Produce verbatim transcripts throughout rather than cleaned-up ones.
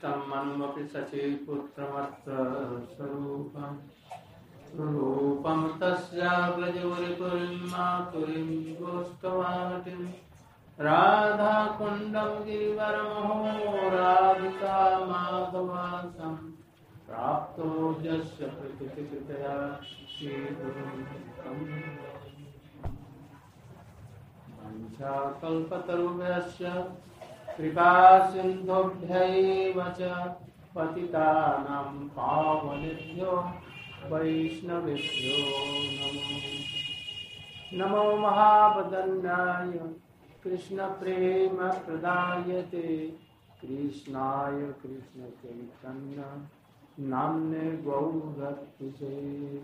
दृष्टं मन्मपि सचीपुत्रमत्र स्वरूपम् रूपं तस्याग्रजोरिपुरीं मातुरीं गोष्ठवाटिं राधाकुण्डं गिरिवरमहो राधिका माधवासं प्राप्तो यस्य प्रकृतिकृतया श्रीगुरुं वञ्चाकल्पतरुभ्यश्च कृपा सिन्धुभ्यैव च पतितानां पावनेभ्यो वैष्णवेभ्यो नमो नमो महावदन्याय कृष्ण प्रेम प्रदायते कृष्णाय कृष्ण चैतन्य नाम्ने गौरत्से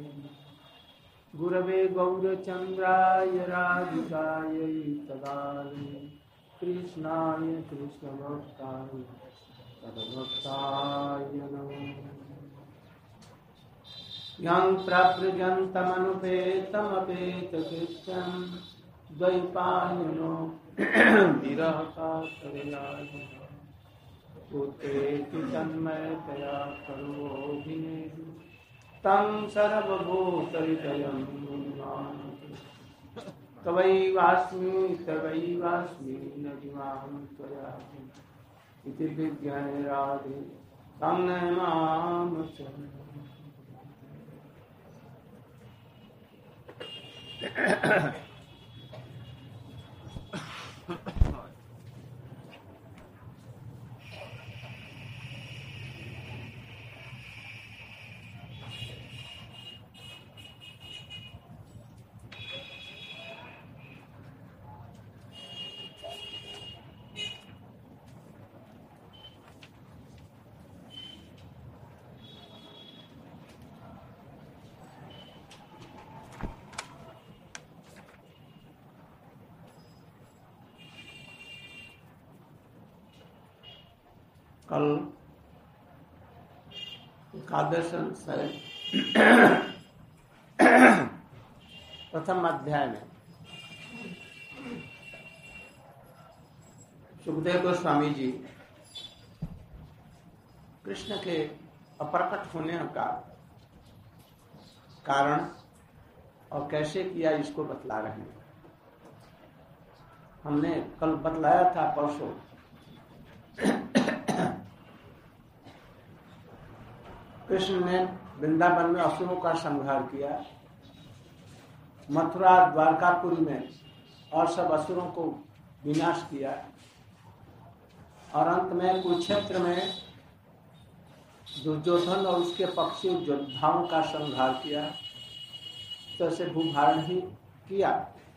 गुरवे गौरचन्द्राय राधिकाय तदालये कृष्णाय कृष्ण भक्ताय तद्भक्ताय नमः यं प्रव्रजन्तमनुपेतमपेतकृत्यं द्वैपायनो विरहकातरयाय पुत्रेति तन्मयतया करोभिनेदु तं सर्वभूतहृदयं मुनिमानतु तवैवास्मि तवैवास्मि न जिमाहं त्वया इति विज्ञाने राधे तं नमामि कल एकादश प्रथम अध्याय में सुखदेव गोस्वामी जी कृष्ण के अप्रकट होने का कारण और कैसे किया इसको बतला रहे हैं। हमने कल बतलाया था परसों कृष्ण ने वृंदावन में असुरों का संहार किया, मथुरा द्वारकापुरी में और सब असुरों को विनाश किया और अंत में कुरुक्षेत्र में दुर्योधन और उसके पक्षी योद्धाओं का संहार किया, तो ऐसे भूभारण ही किया।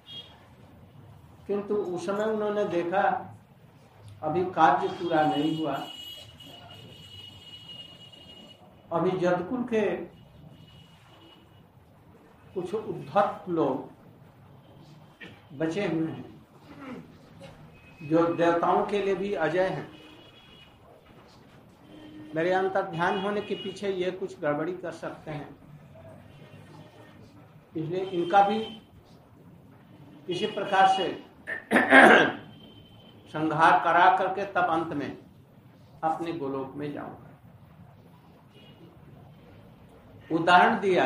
किंतु उस समय उन्होंने देखा अभी कार्य पूरा नहीं हुआ, अभी यदुकुल के कुछ उद्धत लोग बचे हुए हैं जो देवताओं के लिए भी अजय हैं। मेरे अंतर ध्यान होने के पीछे ये कुछ गड़बड़ी कर सकते हैं, इसलिए इनका भी किसी प्रकार से संहार करा करके तब अंत में अपने गोलोक में जाऊंगा। उदाहरण दिया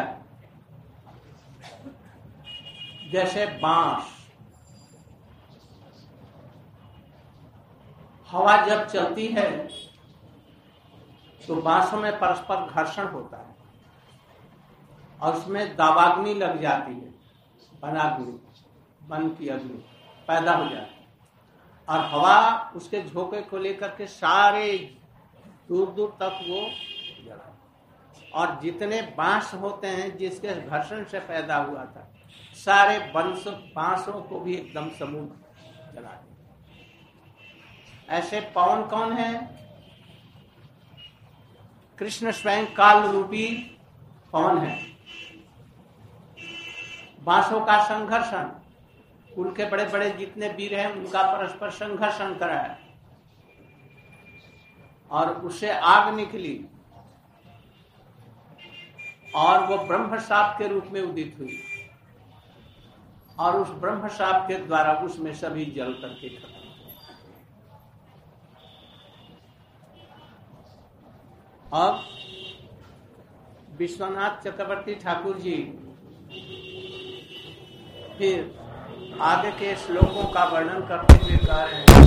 जैसे बांस, हवा जब चलती है तो बांसों में परस्पर घर्षण होता है और उसमें दावाग्नि लग जाती है, वनाग्नि, वन की अग्नि पैदा हो जाती है और हवा उसके झोंके को लेकर के सारे दूर दूर तक वो जला, और जितने बांस होते हैं जिसके घर्षण से पैदा हुआ था सारे बंस बांसों को भी एकदम समूह जला दिया। ऐसे पवन कौन है? कृष्ण स्वयं काल रूपी पवन है। बांसों का संघर्षण, कुल के बड़े बड़े जितने वीर हैं उनका परस्पर संघर्षण कराया और उससे आग निकली और वो ब्रह्म साप के रूप में उदित हुई और उस ब्रह्म साप के द्वारा उसमें सभी जल करके खत्म। अब विश्वनाथ चक्रवर्ती ठाकुर जी फिर आगे के श्लोकों का वर्णन करते हुए कह रहे हैं,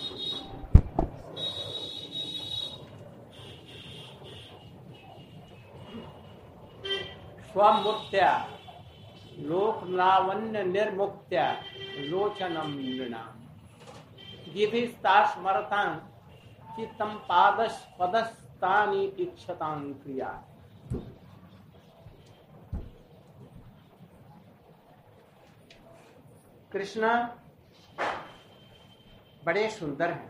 स्वमूर्त्या लोक लावण्य निर्मुक्त्या लोचनम नृणाम विभिस्तास्मरतां चित्तम पादश पदस्तानि इक्षतां क्रिया। कृष्ण बड़े सुंदर हैं,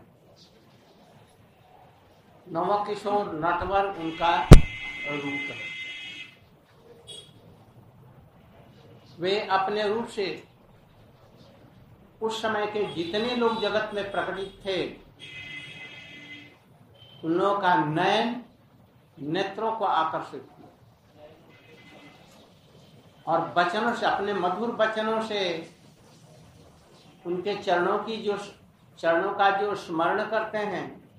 नवकिशोर नटवर उनका रूप है। वे अपने रूप से उस समय के जितने लोग जगत में प्रकटित थे उन लोगों का नयन नेत्रों को आकर्षित किया और वचनों से, अपने मधुर वचनों से उनके चरणों की जो चरणों का जो स्मरण करते हैं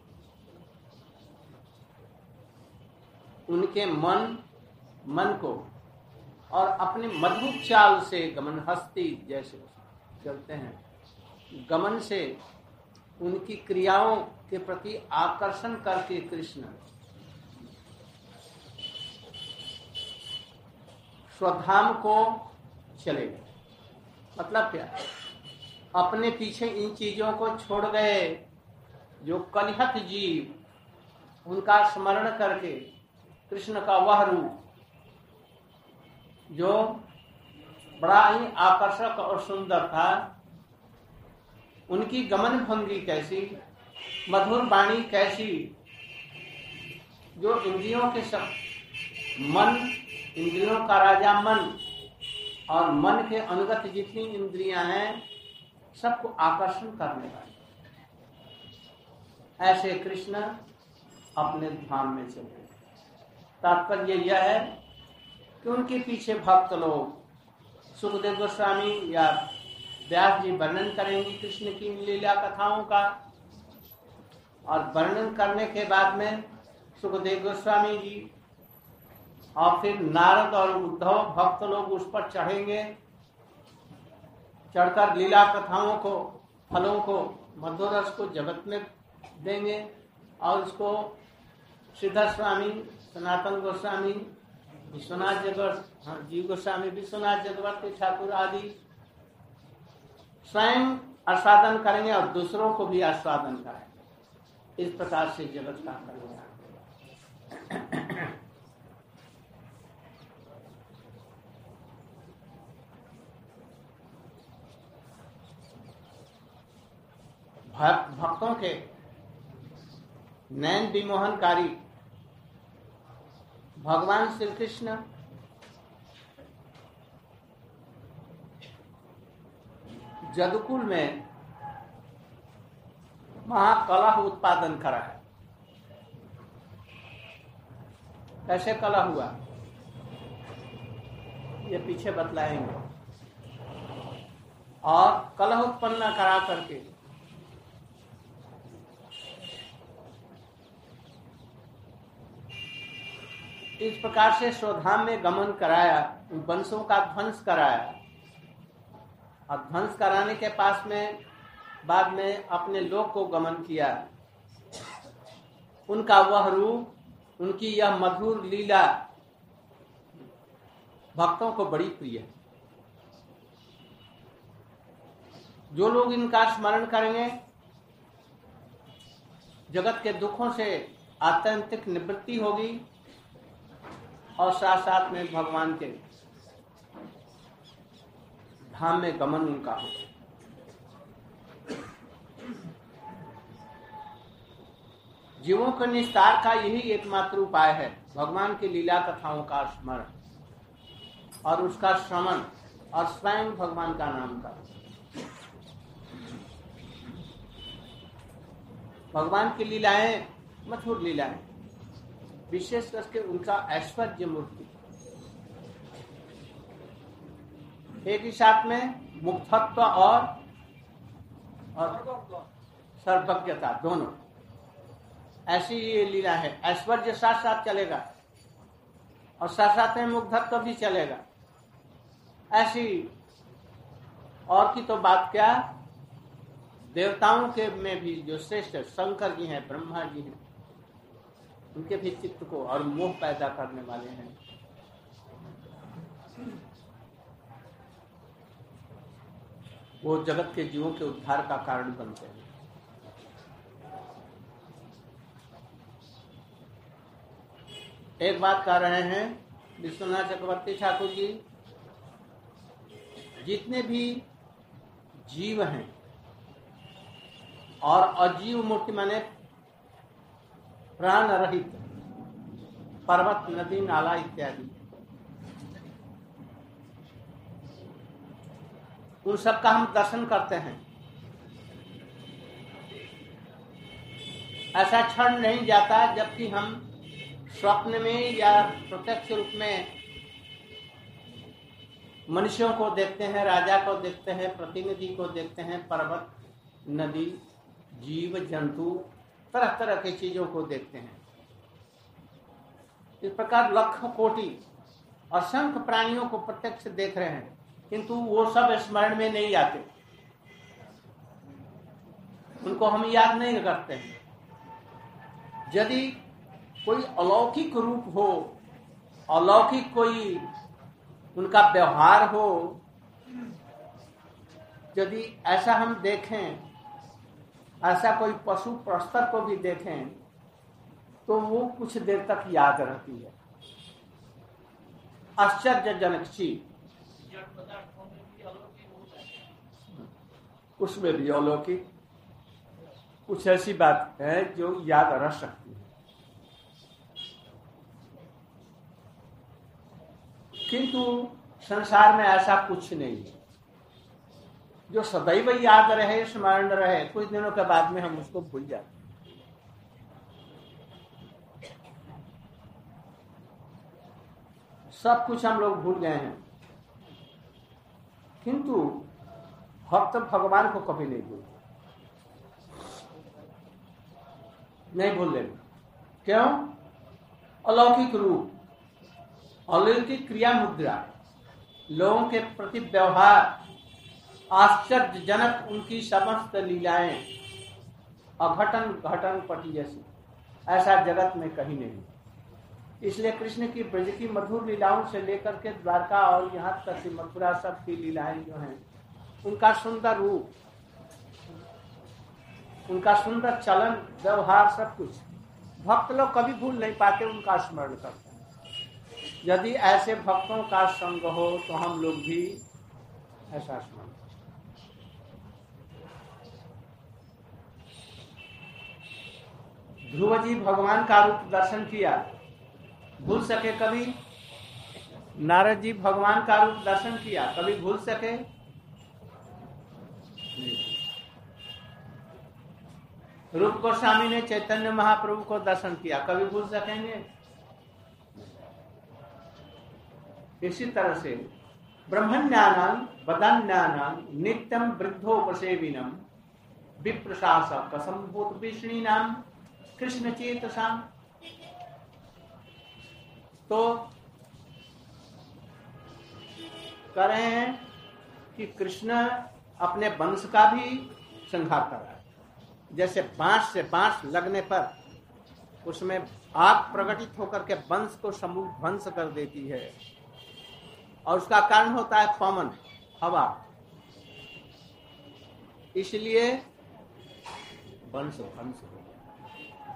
उनके मन मन को और अपने मधुर चाल से गमन, हस्ती जैसे चलते हैं गमन से उनकी क्रियाओं के प्रति आकर्षण करके कृष्ण स्वधाम को चले गए। मतलब क्या, अपने पीछे इन चीजों को छोड़ गए जो कलिहत जीव, उनका स्मरण करके कृष्ण का वह रूप जो बड़ा ही आकर्षक और सुंदर था, उनकी गमन भंगी कैसी, मधुर वाणी कैसी, जो इंद्रियों के सब मन, इंद्रियों का राजा मन और मन के अनुगत जितनी इंद्रियां हैं सबको आकर्षण करने वाली, ऐसे कृष्ण अपने धाम में चले। तात्पर्य यह है कि उनके पीछे भक्त लोग, सुखदेव गोस्वामी या व्यास जी वर्णन करेंगे कृष्ण की लीला कथाओं का, और वर्णन करने के बाद में सुखदेव गोस्वामी जी और फिर नारद और उद्धव भक्त लोग उस पर चढ़ेंगे, चढ़कर लीला कथाओं को, फलों को, मधुर रस को जगत में देंगे और उसको सिद्ध स्वामी, सनातन गोस्वामी, विश्वनाथ जगत, हाँ, जीव गोस्वामी, विश्वनाथ जगवर्ती ठाकुर आदि स्वयं आस्वादन करेंगे और दूसरों को भी आस्वादन कराएंगे। इस प्रकार से जगत का कल्याण। भक्तों के नयन विमोहनकारी भगवान श्री कृष्ण जदुकुल में महाकलह उत्पादन करा है। कैसे कलह हुआ ये पीछे बतलाएंगे। और कलह उत्पन्न करा करके इस प्रकार से स्वधाम में गमन कराया, वंशों का ध्वंस कराया और ध्वंस कराने के पास में बाद में अपने लोक को गमन किया। उनका वह रूप, उनकी यह मधुर लीला भक्तों को बड़ी प्रिय है। जो लोग इनका स्मरण करेंगे जगत के दुखों से आत्यंतिक निवृत्ति होगी और साथ साथ में भगवान के धाम में गमन उनका होगा। जीवों के निस्तार का यही एकमात्र उपाय है, भगवान की लीला कथाओं का स्मरण और उसका श्रवण और स्वयं भगवान का नाम का। भगवान की लीलाएं मधुर लीलाएं, विशेष करके उनका ऐश्वर्य मूर्ति, एक ही साथ में मुक्तत्व और और सर्वज्ञता दोनों। ऐसी ये लीला है। ऐश्वर्य साथ साथ चलेगा और साथ साथ में मुग्धत्व भी चलेगा। ऐसी और की तो बात क्या, देवताओं के में भी जो श्रेष्ठ शंकर जी हैं, ब्रह्मा जी हैं, उनके भी चित्त को और मोह पैदा करने वाले हैं। वो जगत के जीवों के उद्धार का कारण बनते हैं। एक बात कह रहे हैं विश्वनाथ चक्रवर्ती ठाकुर जी, जितने भी जीव हैं और अजीव मूर्ति माने प्राण रहित, पर्वत, नदी, नाला इत्यादि, उन सब का हम दर्शन करते हैं। ऐसा क्षण नहीं जाता जबकि हम स्वप्न में या प्रत्यक्ष रूप में मनुष्यों को देखते हैं, राजा को देखते हैं, प्रतिनिधि को देखते हैं, पर्वत, नदी, जीव जंतु, तरह तरह की चीजों को देखते हैं। इस प्रकार लाखों कोटि असंख्य प्राणियों को प्रत्यक्ष देख रहे हैं, किंतु वो सब स्मरण में नहीं आते, उनको हम याद नहीं करते हैं। यदि कोई अलौकिक रूप हो, अलौकिक कोई उनका व्यवहार हो, यदि ऐसा हम देखें, ऐसा कोई पशु प्रस्तर को भी देखें, तो वो कुछ देर तक याद रहती है। आश्चर्यजनक चीज, उसमें भी अलौकिक कुछ ऐसी बात है जो याद रह सकती है। किंतु संसार में ऐसा कुछ नहीं है जो सदैव याद रहे, स्मरण रहे। कुछ दिनों के बाद में हम उसको भूल जाते हैं। सब कुछ हम लोग भूल गए हैं, किंतु भक्त भगवान को कभी नहीं भूलते, नहीं भूल लेंगे। क्यों? अलौकिक रूप, अलौकिक क्रिया मुद्रा, लोगों के प्रति व्यवहार, आश्चर्यजनक उनकी समस्त लीलाएं, अघटन घटन पटी जैसी, ऐसा जगत में कहीं नहीं। इसलिए कृष्ण की ब्रज की मधुर लीलाओं से लेकर के द्वारका और यहाँ तक की मथुरा, सब की लीलाएं जो हैं, उनका सुंदर रूप, उनका सुंदर चलन व्यवहार, सब कुछ भक्त लोग कभी भूल नहीं पाते, उनका स्मरण करते हैं। यदि ऐसे भक्तों का संग हो तो हम लोग भी ऐसा स्मरण। ध्रुव जी भगवान का रूप दर्शन किया, भूल सके कभी? नारद जी भगवान का रूप दर्शन किया, कभी भूल सके? रूप गोस्वामी ने चैतन्य महाप्रभु को दर्शन किया, कभी भूल सकेंगे? इसी तरह से ब्रह्मज्ञानम वदन्यानम नित्यम वृद्धोपसेविनम विप्रशासक संभूत विष्णीनाम कृष्ण चेतसाम। तो कह रहे हैं कि कृष्ण अपने वंश का भी संहार कर रहा है। जैसे बांस से बांस लगने पर उसमें आग प्रकटित होकर के वंश को समूल ध्वंस कर देती है, और उसका कारण होता है पवन, हवा। इसलिए वंश ध्वंस हो गया।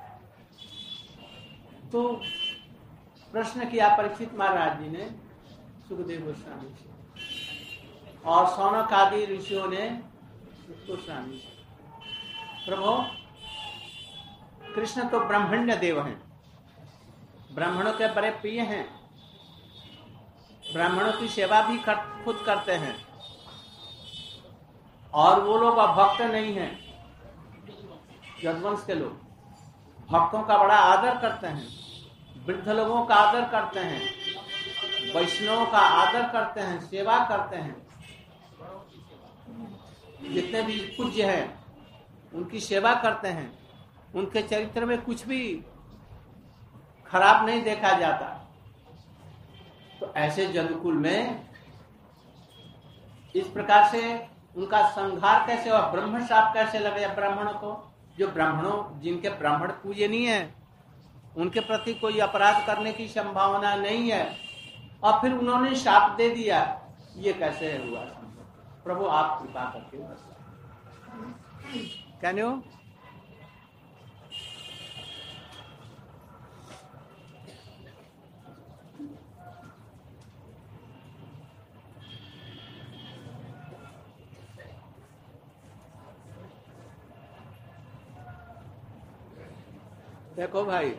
तो प्रश्न किया परीक्षित महाराज जी ने सुखदेव गोस्वामी से, और सौनक आदि ऋषियों ने गोस्वामी से, प्रभु कृष्ण तो ब्रह्मण्य देव हैं, ब्राह्मणों के बड़े प्रिय हैं, ब्राह्मणों की सेवा भी कर, खुद करते हैं, और वो लोग भक्त नहीं हैं। यदुवंश के लोग भक्तों का बड़ा आदर करते हैं, वृद्ध लोगों का आदर करते हैं, वैष्णवों का आदर करते हैं, सेवा करते हैं। जितने भी पूज्य हैं उनकी सेवा करते हैं, उनके चरित्र में कुछ भी खराब नहीं देखा जाता। तो ऐसे जदुकुल में इस प्रकार से उनका संहार कैसे हुआ, ब्रह्म शाप कैसे लगे ब्राह्मणों को? जो ब्राह्मणों जिनके ब्राह्मण पूजनीय है उनके प्रति कोई अपराध करने की संभावना नहीं है, और फिर उन्होंने शाप दे दिया, ये कैसे हुआ? प्रभु आप कृपा करके बताइए। Can you? देखो भाई,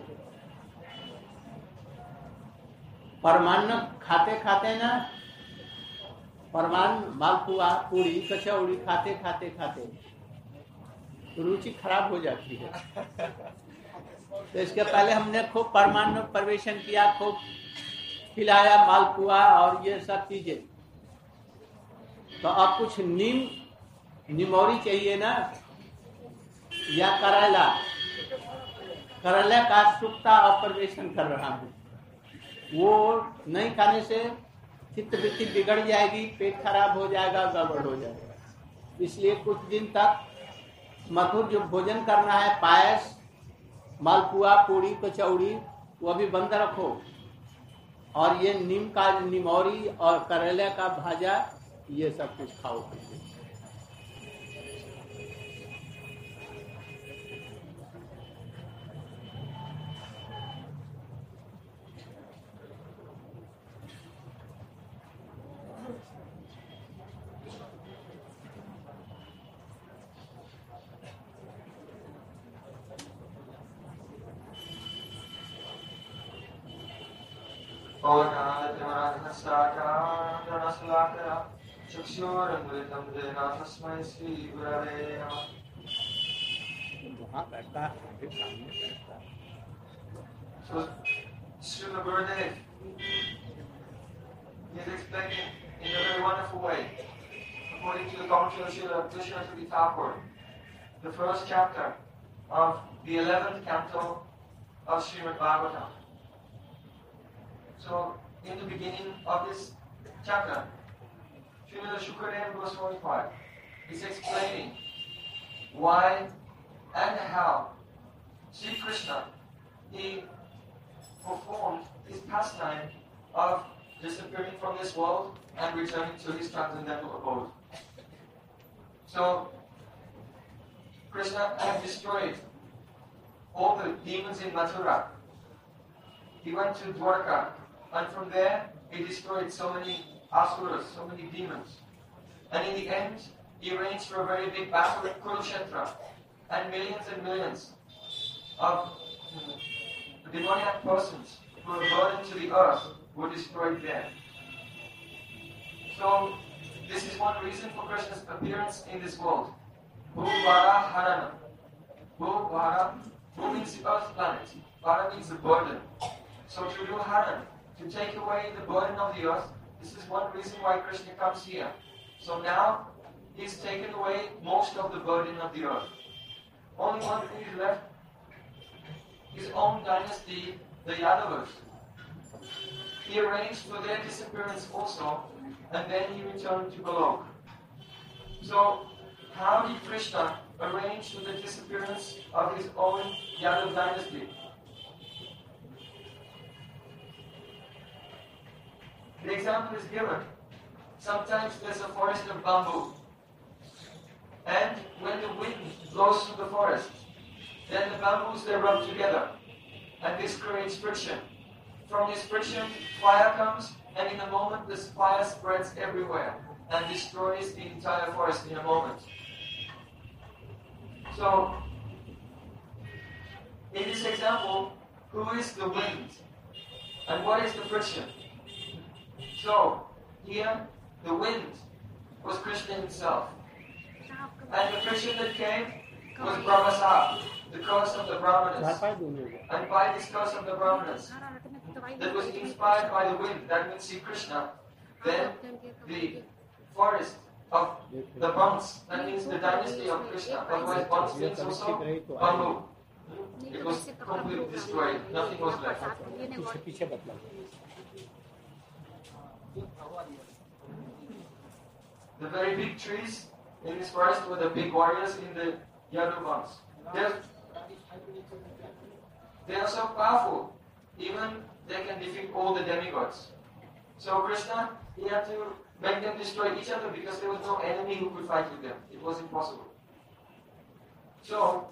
परमान्न खाते खाते ना, परमान मालपुआ पूरी कचौड़ी खाते खाते खाते रुचि खराब हो जाती है। तो इसके पहले हमने खूब परमान्न प्रवेशन किया, खूब खिलाया मालपुआ और ये सब चीजें, तो अब कुछ नीम निमोरी चाहिए ना, या करेला करेला का सुक्ता ऑपरेशन कर रहा हूँ, वो नहीं खाने से चित्त वृत्ति बिगड़ जाएगी, पेट खराब हो जाएगा, गड़बड़ हो जाएगा। इसलिए कुछ दिन तक मधुर जो भोजन करना है, पायस, मालपुआ, पूड़ी, कचौड़ी, वो भी बंद रखो, और ये नीम का निमौरी और करेले का भाजा, ये सब कुछ खाओ। वहाँ बैठता है, सामने बैठता है। So, Srila Gurudev is explaining in a very wonderful way, according to the commentary of Srila Krishna Thakur, the first chapter of the eleventh canto of Srimad Bhagavatam. So, in the beginning of this chapter, Srila Shukadeva Goswami is explaining why and how Sri Krishna he performed his pastime of disappearing from this world and returning to his transcendental abode. So, Krishna had destroyed all the demons in Mathura. He went to Dwarka, and from there he destroyed so many asuras, so many demons. And in the end, he arranged for a very big battle at Kurukshetra, and millions and millions of demoniac persons who were burdened to the earth were destroyed there. So, this is one reason for Krishna's appearance in this world. Bhuvara Harana. Bhuvara, Bhu means the earth planet. Vara means the burden. So to do Haran, to take away the burden of the earth, this is one reason why Krishna comes here. So now, he's taken away most of the burden of the earth. Only one thing is left, his own dynasty, the Yadavas. He arranged for their disappearance also, and then he returned to Golok. So, how did Krishna arrange for the disappearance of his own Yadav dynasty? The example is given. Sometimes there's a forest of bamboo, and when the wind blows through the forest, then the bamboos they rub together, and this creates friction. From this friction, fire comes, and in a moment this fire spreads everywhere and destroys the entire forest in a moment. So, in this example, who is the wind? And what is the friction? So, here, the wind was Krishna himself. And the friction that came was Brahmasap, the curse of the Brahmanas. And by this curse of the Brahmanas, that was inspired by the wind, that means Sri Krishna, then the forest of the Bans, that means the dynasty of Krishna, otherwise Bans means also bamboo. It was completely destroyed. Nothing was left. The very big trees in this forest were the big warriors in the Yaduvans. They're, they are so powerful, even they can defeat all the demigods. So Krishna, he had to make them destroy each other because there was no enemy who could fight with them. It was impossible. So,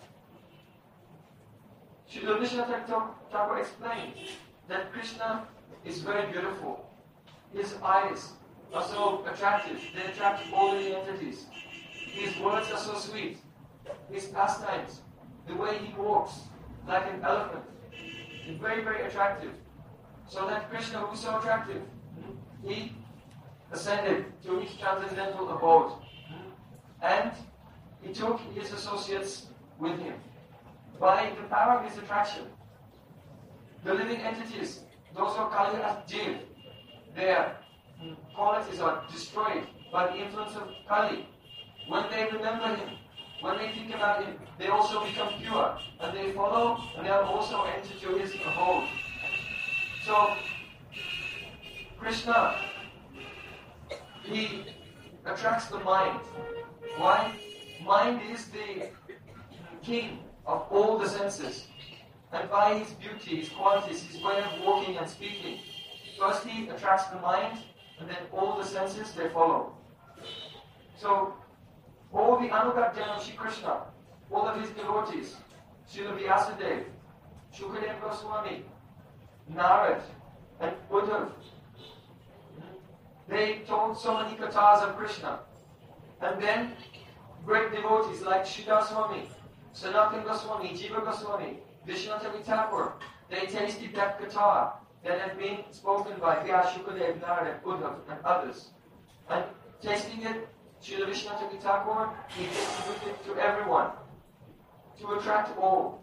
Srila Vishnu Thakur explained that Krishna is very beautiful. His eyes are so attractive. They attract all the entities. His words are so sweet. His pastimes, the way he walks like an elephant, is very, very attractive. So that Krishna, who is so attractive, he ascended to his transcendental abode. And he took his associates with him. By the power of his attraction, the living entities, those who are Kali as Jiv, their qualities are destroyed by the influence of Kali. When they remember him, when they think about him, they also become pure, and they follow, and they are also enter to his abode. So, Krishna, he attracts the mind. Why? Mind is the king of all the senses. And by his beauty, his qualities, his way of walking and speaking, first he attracts the mind, and then all the senses, they follow. So, all the Anugatyan of Shri Krishna, all of his devotees, Srila Vyasadeva, Shukadeva Goswami, Narad, and Uddhav, they told so many kathas of Krishna. And then, great devotees like Sridhar Swami, Sanatana Goswami, Jiva Goswami, Vishwanath Thakur, they tasted that katha that had been spoken by Vyasa, Shukadeva, Narad, Uddhav, and others. And tasting it, Srila Vishwanath Thakur, he distributed it to everyone, to attract all.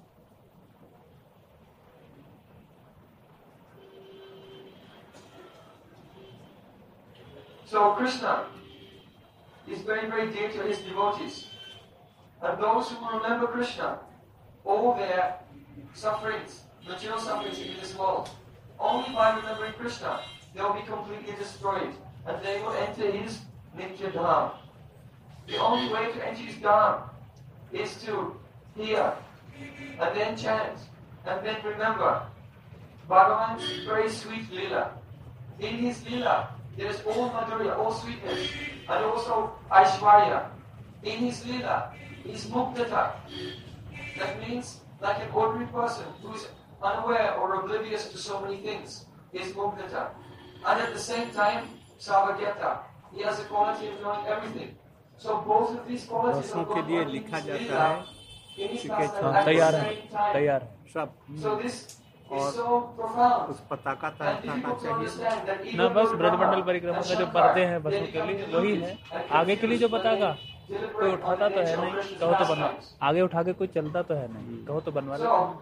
So Krishna is very, very dear to his devotees. And those who remember Krishna, all their sufferings, material sufferings in this world, only by remembering Krishna, they will be completely destroyed. And they will enter his Nitya Dham. The only way to enter his Dham is to hear, and then chant, and then remember Bhagavan's very sweet Leela. In his Leela, there is all Madhurya, all sweetness, and also Aishwarya. In his Leela, is Muktata. That means, like an ordinary person who is unaware or oblivious to so many things, is Muktata. And at the same time, Savagyata. He has the quality of knowing everything. So both of these qualities are going on in his Leela, in his pastime at the same time. सब So this is so profound. उस पताका And difficult to understand that even ना बस though Brajmandal Brahma परिक्रमा and का जो Shankar, पर्दे हैं they बसों के become लिए वही है. deluded आगे के लिए जो पताका and कोई deliberate उठाता on तो the है nature of नहीं, Krishna's कहो तो बनवा, pastimes. आगे उठा के कोई चलता तो है नहीं, कहो तो बनवा लेते. So,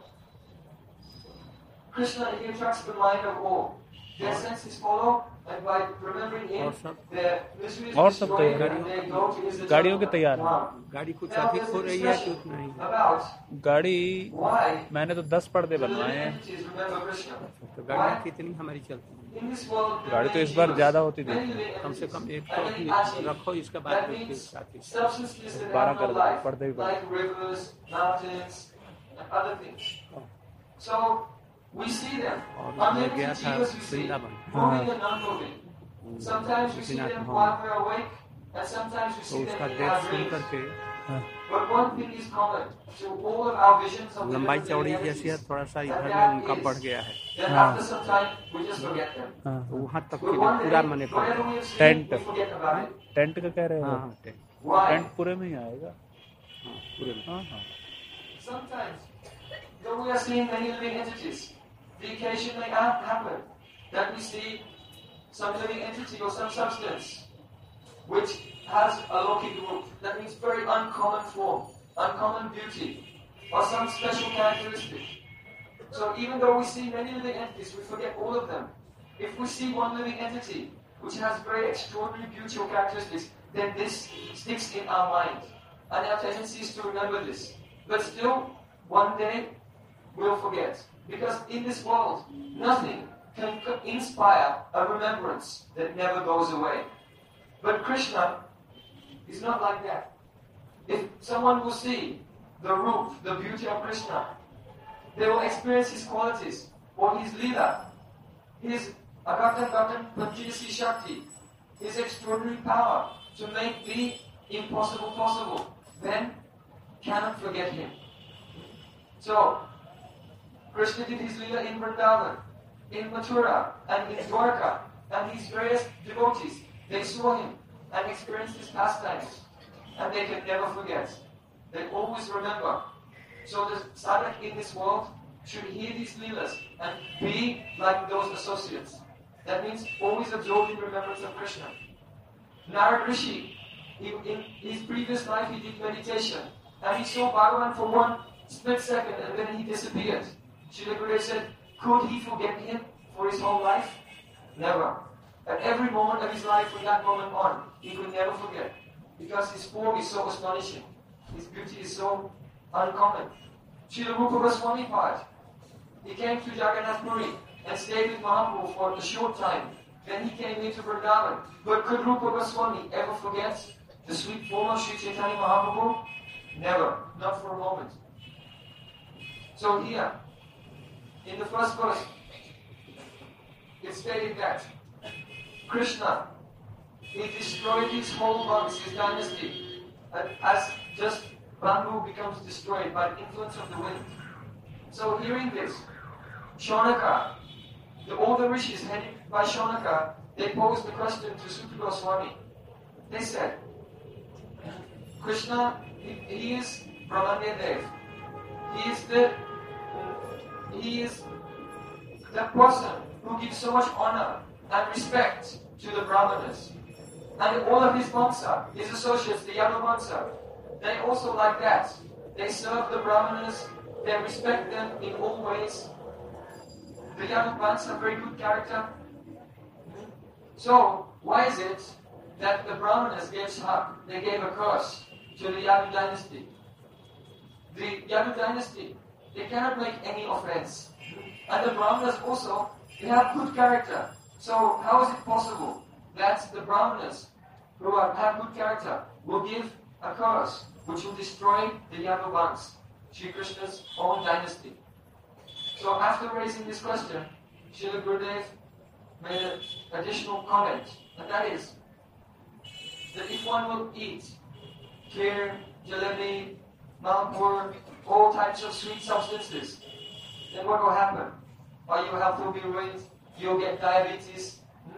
Krishna, he attracts the mind of all. Their senses follow, and by remembering him, their misery is और सब destroyed, तैयार and they go to his गाड़ियों की तैयार है. गाड़ी कुछ Now अधिक there's हो a रही है कि discussion उतना ही about गाड़ी why मैंने तो दस पर्दे the बनवाए living हैं. entities remember Krishna. तो गाड़ी कितनी हमारी चलती है In this world, there गाड़ी are तो many इस बार jivas, ज्यादा होती many थी. living कम से entities, कम एक and तो many अपनी achi. रखो इसका बाद That में फिर means साथी substances that बारह have no कर दो, life, पर्दे भी like rivers, mountains, and other things. So we see them. और मैं Unlimited गया था jivas we see, Vrindavan moving and non-moving. Sometimes we see them while we are awake, and sometimes we तो see them उसका in डेट our सुन dreams. करके But one thing is common to all of our visions of the लंबाई living चौड़ी entities, जैसी है थोड़ा सा that इधर में that उनका is बढ़ गया है that हाँ. after some time we just forget them. हाँ, तो वहाँ तक के But लिए one पूरा day, मने whatever पड़ा we have seen, Tent. we forget about it. Tent का कह रहे हाँ हो? हाँ टेंट Why? टेंट पूरे में ही आएगा. हाँ पूरे में हाँ हाँ. Sometimes, though we are seeing many living entities, the occasion may ha- happen that we see some living entity or some substance which has a Lokik root. That means very uncommon form, uncommon beauty, or some special characteristic. So even though we see many living entities, we forget all of them. If we see one living entity which has very extraordinary beauty or characteristics, then this sticks in our mind. And our tendency is to remember this. But still, one day, will forget. Because in this world, nothing can inspire a remembrance that never goes away. But Krishna is not like that. If someone will see the roof, the beauty of Krishna, they will experience his qualities or his lila, his agata gatan panchasi shakti, his extraordinary power to make the impossible possible, then cannot forget him. So, Krishna did his lila in Vrindavan, in Mathura, and in Dwarka, and his various devotees, they saw him and experienced his pastimes, and they can never forget. They always remember. So the sadhak in this world should hear these leelas and be like those associates. That means always absorbed in remembrance of Krishna. Narad Rishi, in, in his previous life he did meditation, and he saw Bhagavan for one split second, and then he disappeared. Srila Gurudev said, could he forget him for his whole life? Never. At every moment of his life from that moment on, he could never forget. Because his form is so astonishing. His beauty is so uncommon. Srila Rupa Goswami Pad, he came to Jagannath Puri and stayed with Mahaprabhu for a short time. Then he came into Vrindavan. But could Rupa Goswami ever forget the sweet form of Sri Chaitanya Mahaprabhu? Never. Not for a moment. So here, in the first verse, it's stated that Krishna, he destroyed his whole monks, his dynasty, and as just bamboo becomes destroyed by the influence of the wind. So hearing this, Shaunaka, the older rishis headed by Shaunaka, they posed the question to Suta Goswami. They said, Krishna, he, he is Brahmanya Dev. He is the he is the person who gives so much honor and respect to the Brahmanas. And all of his Vamsa, his associates, the Yadu Vamsa, they also like that. They serve the Brahmanas, they respect them in all ways. The Yadu Vamsa have very good character. So, why is it that the Brahmanas gave Shap, they gave a curse to the Yadu dynasty? The Yadu dynasty, they cannot make any offense. And the Brahmanas also, they have good character. So how is it possible that the Brahmanas who are, have good character will give a curse which will destroy the Yaduvans, Sri Krishna's own dynasty? So after raising this question, Srila Gurudev made an additional comment, and that is that if one will eat kheer, jalebi, malpur, all types of sweet substances, then what will happen? Or your health will be ruined, you'll get diabetes,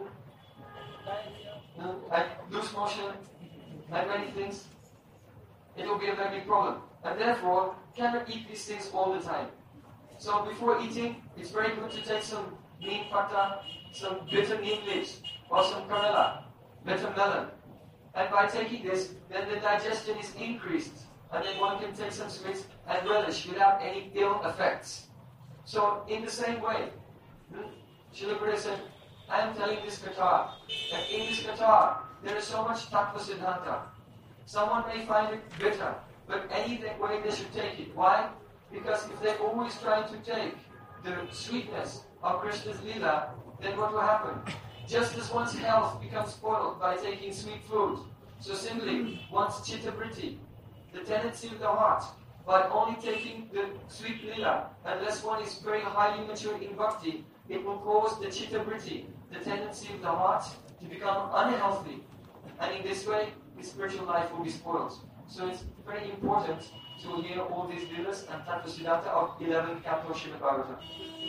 hmm? Hmm? and loose motion, and many things. It will be a very big problem. And therefore, cannot eat these things all the time. So before eating, it's very good to take some neem pata, some bitter neem leaves, or some karela, bitter melon. And by taking this, then the digestion is increased. And then one can take some sweets and relish without any ill effects. So, in the same way, Srila Gurudev said, I am telling this katha, that in this katha, there is so much tattva siddhanta. Someone may find it bitter, but any way they should take it. Why? Because if they're always trying to take the sweetness of Krishna's lila, then what will happen? Just as one's health becomes spoiled by taking sweet food, so similarly, one's chitta vritti, the tendency of the heart, by only taking the sweet lila, unless one is very highly mature in bhakti, it will cause the chitta vritti, the tendency of the heart, to become unhealthy. And in this way, his spiritual life will be spoiled. So it's very important to hear all these lilas and tattva siddhanta of eleventh canto Srimad Bhagavatam.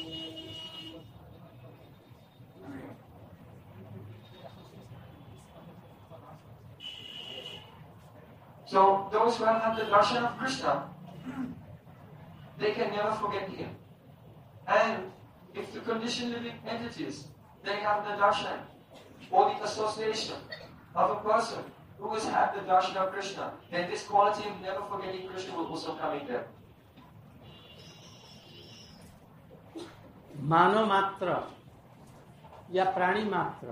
So those who have had the darshan of Krishna, they can never forget him. And if the conditioned living entities, they have the darshan or the association of a person who has had the darshan of Krishna, then this quality of never forgetting Krishna will also come in there. मानव मात्र या प्राणी मात्र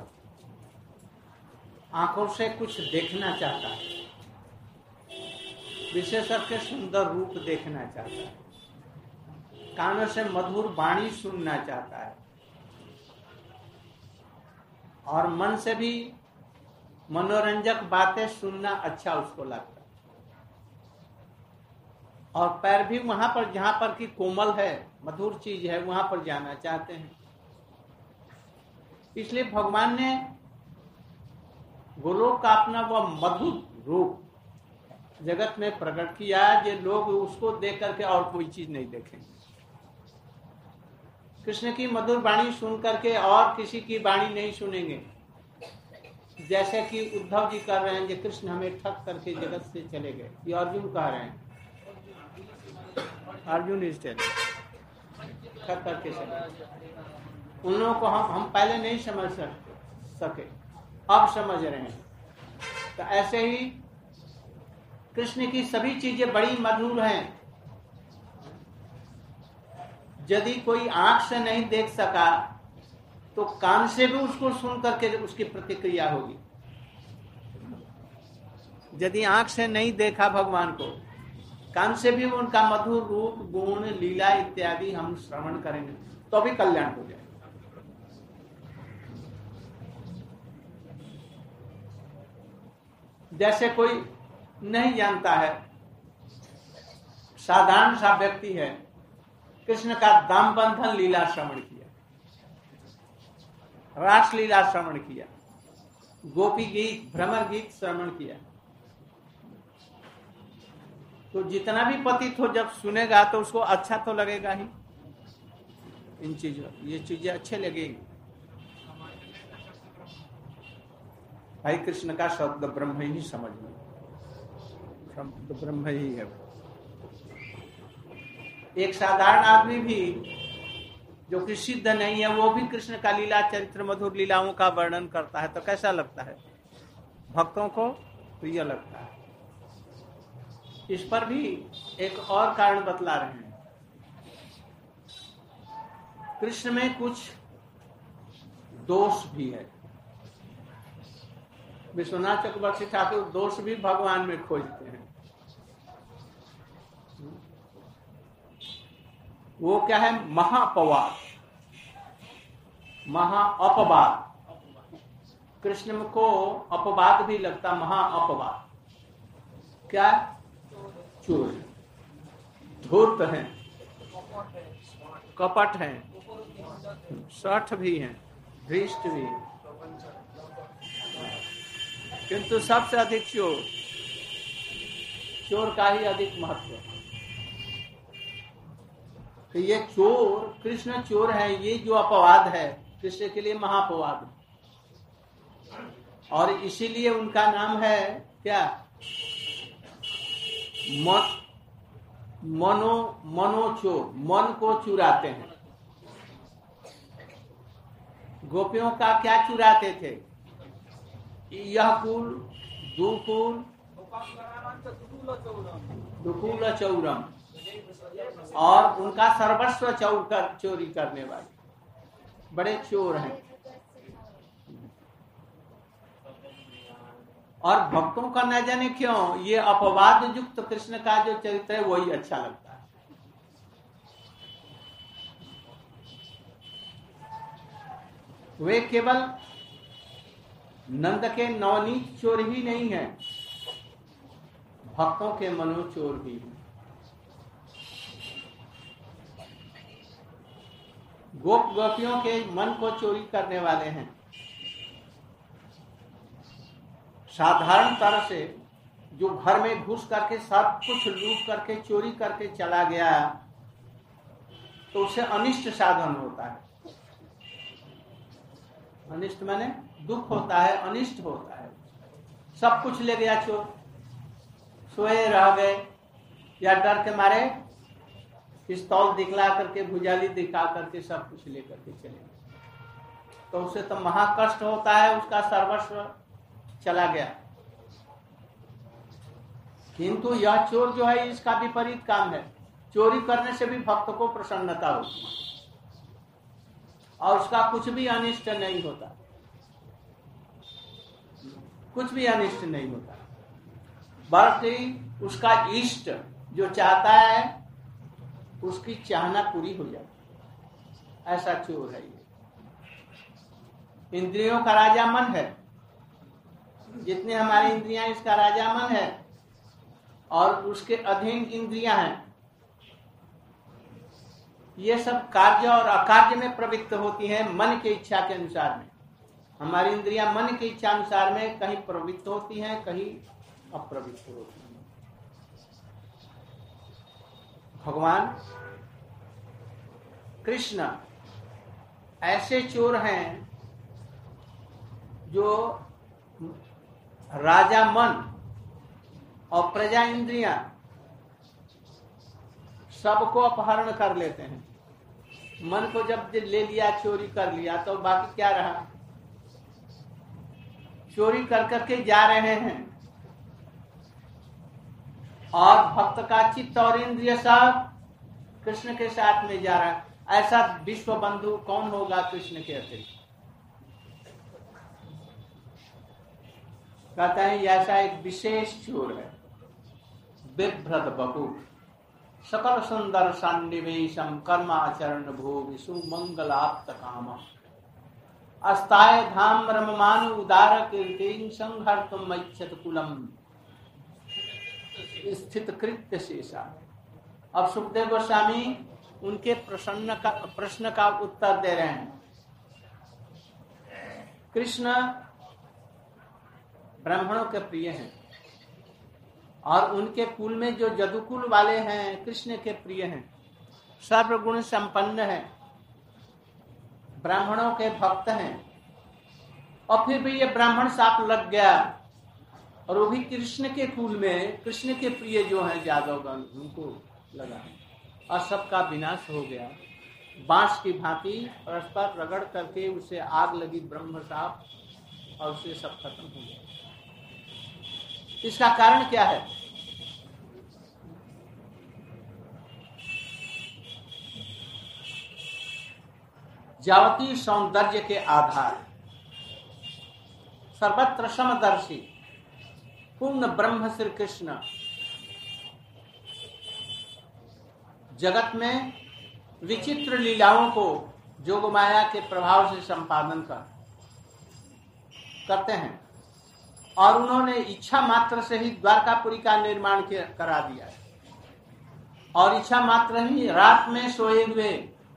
आंखों से कुछ देखना चाहता है, विशेष करके सुंदर रूप देखना चाहता है, कानों से मधुर वाणी सुनना चाहता है और मन से भी मनोरंजक बातें सुनना अच्छा उसको लगता है, और पैर भी वहां पर जहां पर की कोमल है, मधुर चीज है, वहां पर जाना चाहते हैं। इसलिए भगवान ने गोलोक का अपना वह मधुर रूप जगत में प्रकट किया जो लोग उसको देख करके और कोई चीज नहीं देखेंगे। कृष्ण की मधुर वाणी सुन करके और किसी की वाणी नहीं सुनेंगे, जैसे कि उद्धव जी कर रहे हैं कि कृष्ण हमें ठग करके जगत से चले गए। ये अर्जुन कह रहे हैं, अर्जुन इज टेलिंग ठग करके चले। उन लोगों को हम हम पहले नहीं समझ सकते सके, अब समझ रहे हैं। तो ऐसे ही कृष्ण की सभी चीजें बड़ी मधुर हैं। यदि कोई आंख से नहीं देख सका तो कान से भी उसको सुन करके उसकी प्रतिक्रिया होगी। यदि आंख से नहीं देखा भगवान को, कान से भी उनका मधुर रूप, गुण, लीला इत्यादि हम श्रवण करेंगे तो भी कल्याण हो जाएगा। जैसे कोई नहीं जानता है, साधारण सा व्यक्ति है, कृष्ण का दाम बंधन लीला श्रवण किया, रास लीला श्रवण किया, गोपी गीत, भ्रमर गीत श्रवण किया, तो जितना भी पतित हो जब सुनेगा तो उसको अच्छा तो लगेगा ही। इन चीजों ये चीजें अच्छे लगेगी। भाई कृष्ण का शब्द ब्रह्म ही समझ लो, शब्द ब्रह्म ही है। एक साधारण आदमी भी जो कि सिद्ध नहीं है, वो भी कृष्ण का लीला चरित्र मधुर लीलाओं का वर्णन करता है तो कैसा लगता है? भक्तों को प्रिय लगता है। इस पर भी एक और कारण बतला रहे हैं। कृष्ण में कुछ दोष भी है। विश्वनाथ चक्रवर्ती ठाकुर दोष भी भगवान में खोजते हैं। वो क्या है? महापवाद, महाअपवाद। कृष्ण को अपवाद भी लगता, महाअपवाद। क्या? चोर, धूर्त हैं, कपट हैं, सठ भी हैं, धृष्ट भी हैं, किंतु सबसे अधिक चोर, चोर का ही अधिक महत्व। तो ये चोर, कृष्ण चोर है, ये जो अपवाद है कृष्ण के लिए महापवाद, और इसीलिए उनका नाम है क्या? मन, मनो मनोचोर, मन को चुराते हैं। गोपियों का क्या चुराते थे? यह कुल, दुकुल, दुकुल चौरम, और उनका सर्वस्व चोर कर, चोरी करने वाले बड़े चोर हैं। और भक्तों का न जाने क्यों ये अपवाद युक्त कृष्ण का जो चरित्र है वही अच्छा लगता है। वे केवल नंद के नवनीत चोर ही नहीं है, भक्तों के मनोचोर भी हैं। गोप गोपियों के मन को चोरी करने वाले हैं। साधारण तरह से जो घर में घुस करके सब कुछ लूट करके चोरी करके चला गया तो उससे अनिष्ट साधन होता है। अनिष्ट माने दुख होता है, अनिष्ट होता है। सब कुछ ले गया चोर, सोए रह गए या डर के मारे पिस्तौल दिखला करके, भुजाली दिखा करके सब कुछ लेकर के चले गए, तो उसे तो महाकष्ट होता है, उसका सर्वस्व चला गया। किंतु यह चोर जो है इसका विपरीत काम है। चोरी करने से भी भक्त को प्रसन्नता होती है और उसका कुछ भी अनिष्ट नहीं होता, कुछ भी अनिष्ट नहीं होता, बल्कि उसका इष्ट जो चाहता है उसकी चाहना पूरी हो जाती। ऐसा चोर है ये। इंद्रियों का राजा मन है, जितने हमारी इंद्रियां इसका राजा मन है और उसके अधीन इंद्रियां हैं। ये सब कार्य और अकार्य में प्रवृत्त होती हैं मन की इच्छा के अनुसार में। हमारी इंद्रियां मन की इच्छा अनुसार में कहीं प्रवृत्त होती हैं, कहीं अप्रवृत्त होती हैं। भगवान कृष्ण ऐसे चोर हैं जो राजा मन और प्रजा इंद्रियां सबको अपहरण कर लेते हैं। मन को जब ले लिया, चोरी कर लिया, तो बाकी क्या रहा? चोरी कर करके जा रहे हैं और भक्त का चित्त और इंद्रिय सब कृष्ण के साथ में जा रहा है। ऐसा विश्व बंधु कौन होगा कृष्ण के अतिरिक्त? कहते हैं ऐसा एक विशेष चोर है, बिभ्रत बपू सकल सुंदर सन्निवेशम कर्माचरण भोग सुमंगलाप्त काम अस्ताय धाम रममानु उदार कीर्ति संहर्तुम इच्छत कुलम स्थित कृत्य शेषा। अब सुखदेव गोस्वामी उनके प्रश्न का प्रश्न का उत्तर दे रहे हैं। कृष्ण ब्राह्मणों के प्रिय हैं और उनके कुल में जो जदुकुल वाले हैं कृष्ण के प्रिय हैं, सर्वगुण संपन्न हैं, ब्राह्मणों के भक्त हैं। और फिर भी ये ब्राह्मण साप लग गया और वो भी कृष्ण के कुल में, कृष्ण के प्रिय जो हैं जादवगण, उनको लगा और सबका विनाश हो गया। बांस की भांति परस्पर रगड़ करके उसे आग लगी ब्रह्म साप और उसे सब खत्म हो गया। इसका कारण क्या है? जावती सौंदर्य के आधार, सर्वत्र समदर्शी पूर्ण ब्रह्म श्री कृष्ण जगत में विचित्र लीलाओं को जोग माया के प्रभाव से संपादन कर करते हैं और उन्होंने इच्छा मात्र से ही द्वारकापुरी का निर्माण करा दिया है। और इच्छा मात्र ही रात में सोए हुए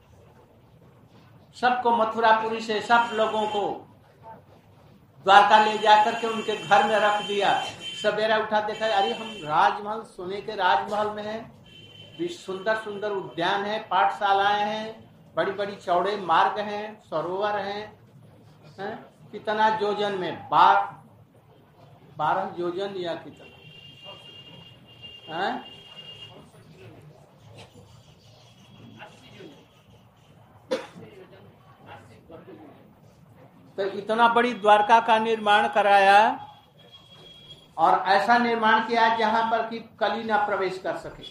सबको मथुरापुरी से सब लोगों को द्वारका ले जाकर के उनके घर में रख दिया। सवेरा उठा देखा, अरे हम राजमहल, सोने के राजमहल में है, सुंदर सुंदर उद्यान है, पाठशालाएं हैं, बड़ी बड़ी चौड़े मार्ग हैं, सरोवर हैं, है? कितना योजन में, बार बारह योजन या कितना है? तो इतना बड़ी द्वारका का निर्माण कराया और ऐसा निर्माण किया जहां पर कि कली ना प्रवेश कर सके।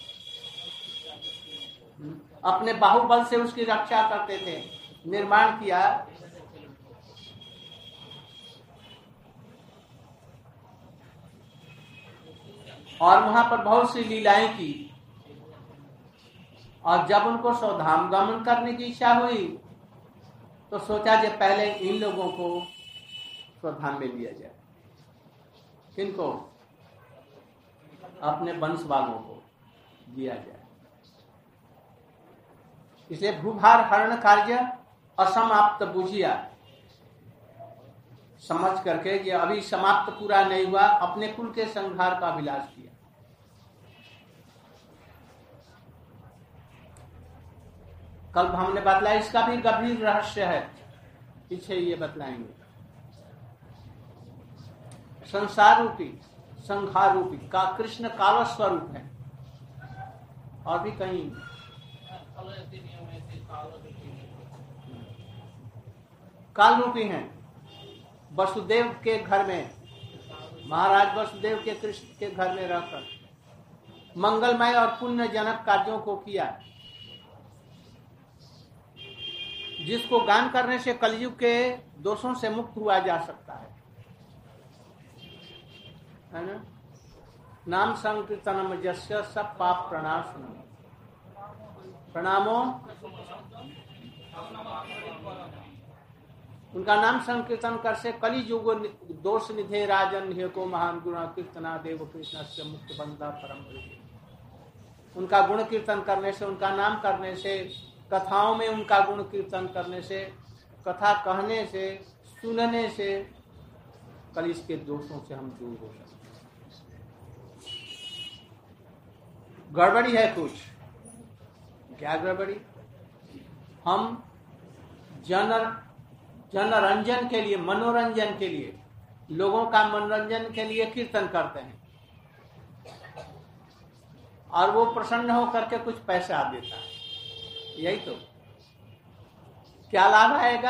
अपने बाहुबल से उसकी रक्षा करते थे, निर्माण किया। और वहां पर बहुत सी लीलाएं की। और जब उनको स्वधाम गमन करने की इच्छा हुई तो सोचा कि पहले इन लोगों को स्वधाम में लिया जाए। किनको? अपने वंश वालों को दिया जाए। इसे भूभार हरण कार्य असमाप्त बुझिया, समझ करके ये अभी समाप्त पूरा नहीं हुआ, अपने कुल के संहार का अभिलाष किया। कल हमने बतलाया, इसका भी गंभीर रहस्य है, पीछे ये बतलाएंगे। संसार रूपी, संहार रूपी का कृष्ण काल स्वरूप है। और भी कहीं काल रूपी हैं। वसुदेव के घर में, महाराज वसुदेव के कृष्ण के घर में रहकर मंगलमय और पुण्य जनक कार्यों को किया, जिसको गान करने से कलयुग के दोषों से मुक्त हुआ जा सकता है, है ना? नाम संकीर्तनम यस्य सब पाप प्रणाशनम प्रणामो उनका नाम संकीर्तन कर से कली युग दोष निधे राजन हे को महान गुण कीर्तना देव कृष्ण से मुक्त बंदा परम। उनका गुण कीर्तन करने से, उनका नाम करने से, कथाओं में उनका गुण कीर्तन करने से, कथा कहने से, सुनने से कलिश के दोषों से हम दूर हो सकते हैं। गड़बड़ी है कुछ, क्या गड़बड़ी? हम जन जनरंजन के लिए, मनोरंजन के लिए, लोगों का मनोरंजन के लिए कीर्तन करते हैं और वो प्रसन्न होकर के कुछ पैसा देता है, यही तो। क्या लाभ आएगा?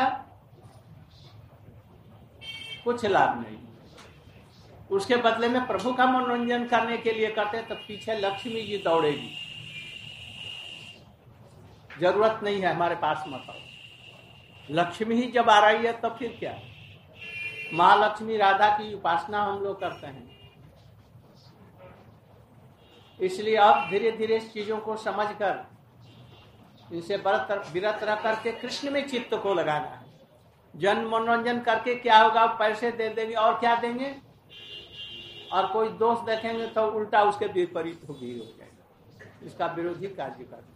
कुछ लाभ नहीं। उसके बदले में प्रभु का मनोरंजन करने के लिए करते तो पीछे लक्ष्मी जी दौड़ेगी, जरूरत नहीं है हमारे पास मत आओ। लक्ष्मी ही जब आ रही है तो फिर क्या? महालक्ष्मी राधा की उपासना हम लोग करते हैं। इसलिए अब धीरे धीरे इस चीजों को समझकर इनसे विरत रह करके कृष्ण में चित्त को लगाना है। जन मनोरंजन करके क्या होगा? पैसे दे देंगे और क्या देंगे, और कोई दोष देखेंगे तो उल्टा उसके विपरीत हो भी हो जाएगा, इसका विरोधी कार्य करते।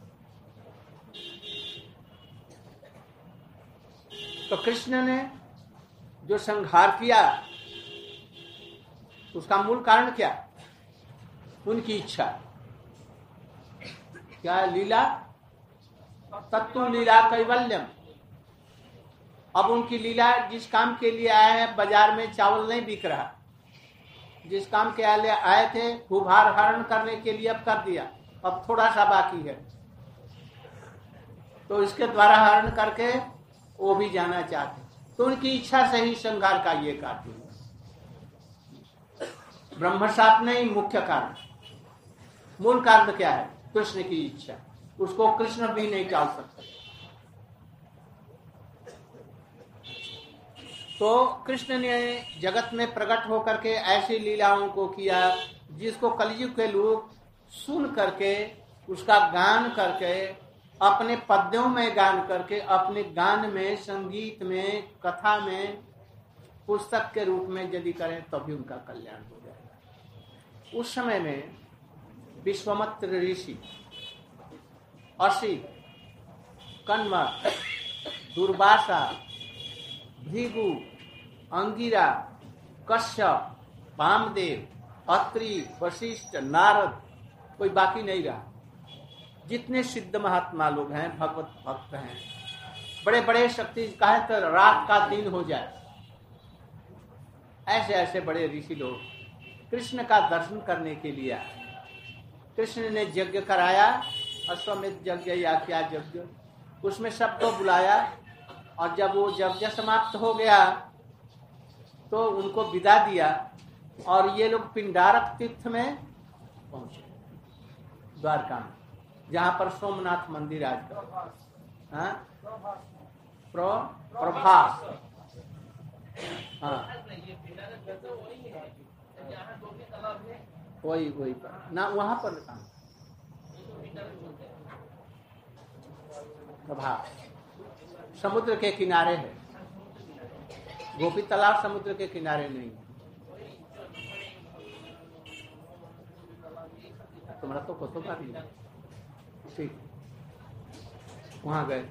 तो कृष्ण ने जो संहार किया उसका मूल कारण क्या? उनकी इच्छा। क्या लीला? तत्व लीला कैवल्यम। अब उनकी लीला, जिस काम के लिए आए हैं, बाजार में चावल नहीं बिक रहा, जिस काम के लिए आए थे भूभार हरण करने के लिए, अब कर दिया, अब थोड़ा सा बाकी है, तो इसके द्वारा हरण करके वो भी जाना चाहते, तो उनकी इच्छा से ही संहार का ये कार्य है। ब्रह्मशाप नहीं मुख्य कारण, मूल कारण क्या है? कृष्ण की इच्छा। उसको कृष्ण भी नहीं टाल सकते। तो कृष्ण ने जगत में प्रकट होकर के ऐसी लीलाओं को किया जिसको कलयुग के लोग सुन करके, उसका गान करके, अपने पद्यों में गान करके, अपने गान में, संगीत में, कथा में, पुस्तक के रूप में यदि करें तभी तो उनका कल्याण हो जाएगा। उस समय में विश्वामित्र ऋषि, असी, कन्वर, दुर्वासा, भृगु, अंगिरा, कश्यप, वामदेव, अत्रि, वशिष्ठ, नारद, कोई बाकी नहीं रहा। जितने सिद्ध महात्मा लोग हैं, भगवत भक्त हैं, बड़े बड़े शक्ति, कहे तो रात का दिन हो जाए, ऐसे ऐसे बड़े ऋषि लोग कृष्ण का दर्शन करने के लिए आए। कृष्ण ने यज्ञ कराया, अश्वमेध यज्ञ या क्या यज्ञ, उसमें सबको बुलाया, और जब वो यज्ञ समाप्त हो गया तो उनको विदा दिया, और ये लोग पिंडारक तीर्थ में पहुंचे, द्वारका में, जहां पर सोमनाथ मंदिर आज का, हाँ, प्र प्रभास, हाँ, वही वही पर ना, वहां पर कहा प्रभास समुद्र के किनारे है। गोपी तालाब समुद्र के किनारे नहीं है। तुम्हारा तो कतो बार नहीं, ठीक, वहां गए।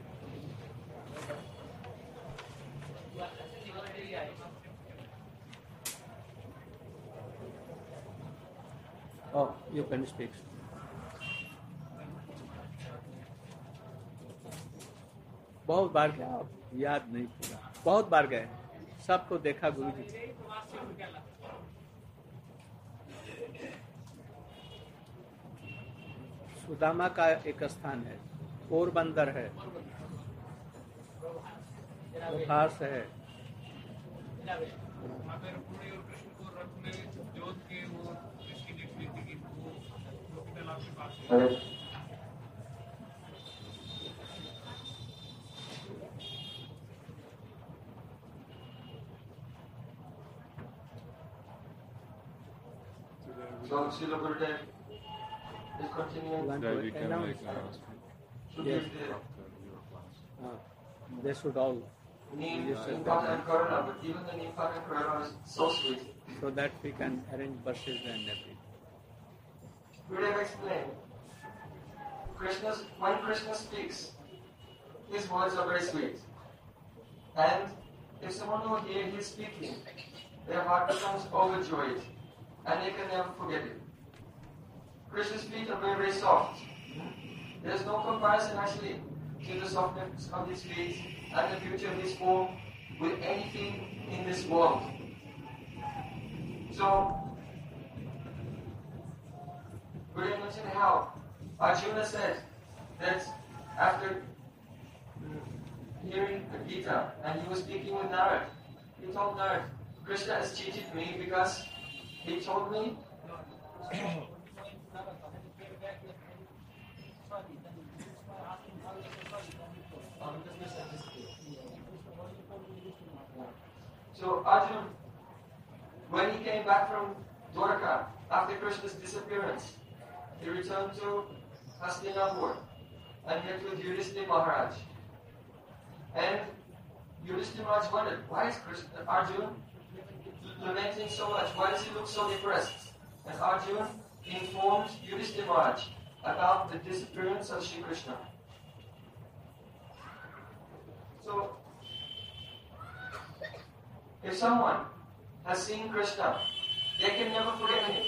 Oh, you can speak. बहुत बार गया, याद नहीं पूरा, बहुत बार गए, सबको देखा गुरु जी। सुदामा का एक स्थान है, पोरबंदर है, प्रभास है, So, Srila Gurudev is continuing. Yeah, we can make a to Yes. give the Uh, they should all, neem, Yes, sir. neem pot and karuna, but even the neem pot and karuna is so sweet. so that we can arrange buses and everything. Gurudev explained, Krishna's, when Krishna speaks, his words are very sweet. And if someone will hear his speaking, their heart becomes overjoyed and they can never forget it. Krishna's feet are very, very soft. There is no comparison actually to the softness of his feet and the beauty of his form with anything in this world. So, we mentioned how Arjuna said that after hearing the Gita and he was speaking with Narad, he told Narad, Krishna has cheated me because he told me So Arjuna, when he came back from Dwarka after Krishna's disappearance, he returned to Hastinapur and met with Yudhishthira Maharaj. And Yudhishthira Maharaj wondered, why is Krishna, Arjuna lamenting so much? Why does he look so depressed? And Arjuna informed Yudhishthira Maharaj about the disappearance of Shri Krishna. So, if someone has seen Krishna, they can never forget him.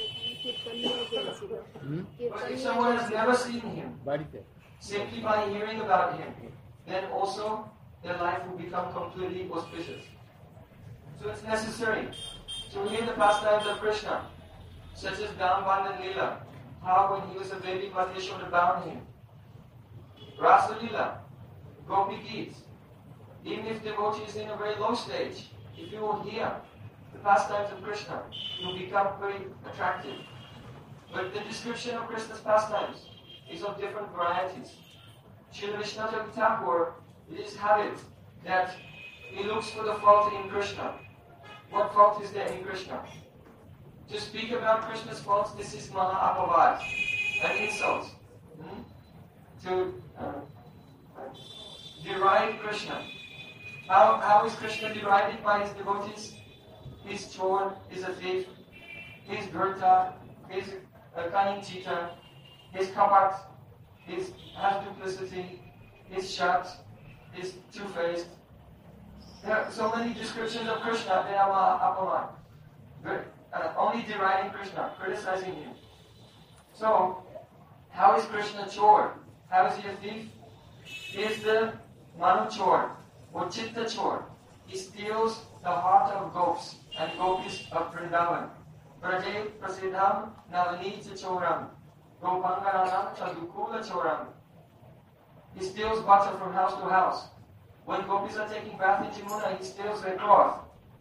Hmm? But if someone has never seen him, বাড়িতে simply by hearing about him, then also their life will become completely auspicious. So it's necessary to hear the pastimes of Krishna, such as Damband and Leela, how when he was a baby, Mother Yashoda bound him. Rasa Leela, Gopi Geet. Even if devotee is in a very low stage, if you will hear the pastimes of Krishna, you will become very attractive. But the description of Krishna's pastimes is of different varieties. Srila Vishnu Thakur, it is habit that he looks for the fault in Krishna. What fault is there in Krishna? To speak about Krishna's faults, this is Maha Apavad, an insult. Hmm? To uh, deride Krishna. How, how is Krishna derided by his devotees? He's chor, he's a thief, he's Gurta, he's a cunning cheater, he's kapat, he has duplicity, he's shut, he's two-faced. There are so many descriptions of Krishna, they are apamad. Uh, only deriding Krishna, criticizing him. So, how is Krishna chor? How is he a thief? He is the Manu chor, or Chitta chor. He steals the heart of gopis and gopis of Vrindavan. Praje prasidham navanita choram, gopangaranam chadukula choram. He steals butter from house to house. When gopis are taking bath in Jamuna, he steals their cloth.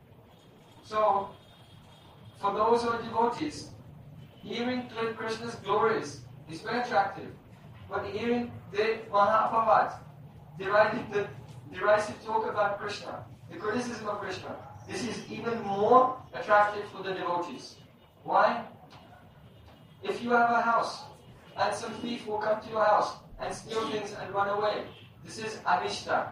So, for those who are devotees, hearing Krishna's glories is very attractive. But hearing the Mahapavad, deriding the derisive talk about Krishna, the criticism of Krishna, this is even more attractive for the devotees. Why? If you have a house and some thief will come to your house and steal things and run away, this is anishta.